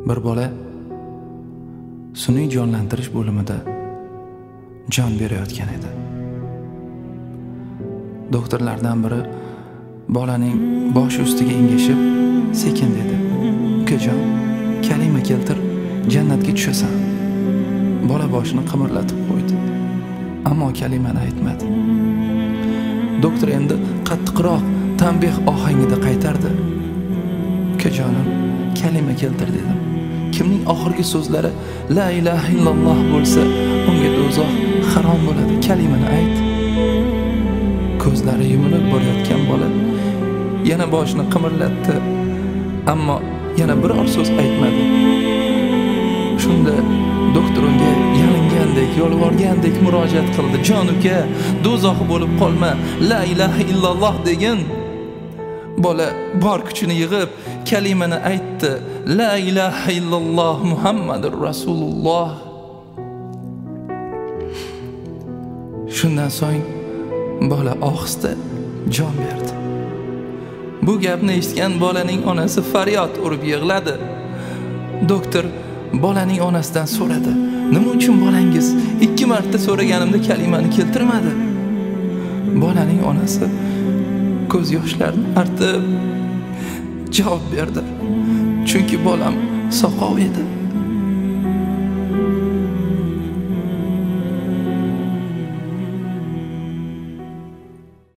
Bir bola sun'iy jonlantirish bo'limida jon berayotgan edi. Doktorlardan biri bolaning boshi ustiga engashib, sekin dedi: "Ukajon, kalima keltir, jannatga tushasan." Bola boshini qimirlatib qo'ydi, ammo kalimani aytmadi. Doktor endi qattiqroq tanbeh ohangida qaytardi: "Ukajonim, kalima keltir" dedim. Kimning oxirgi so'zlari la ilaha illalloh bo'lsa, unga do'zax harom bo'ladi. Kalimani ayt. Ko'zlari yumilib borayotgan bola yana boshini qimirlatdi, ammo yana biror so'z aytmadi. Shunda doktor unga yalingandek, yolvorgandek murojaat qildi: "Jon uka, do'zax bo'lib qolma, la ilaha illalloh degin." Bola bor kuchini yig'ib kalimani aytdi: "La ilaha illalloh Muhammadur Rasululloh." Shundan so'ng bola ohista jon berdi. Bu gapni eshitgan bolaning onasi faryod urib yig'ladi. Doktor bolaning onasidan so'radi: "Nima uchun bolangiz 2 marta so'raganimda kalimani keltirmadi?" Bolaning onasi ko'z yoshlarini artib javob berdi: "Chunki bolam soqov edi."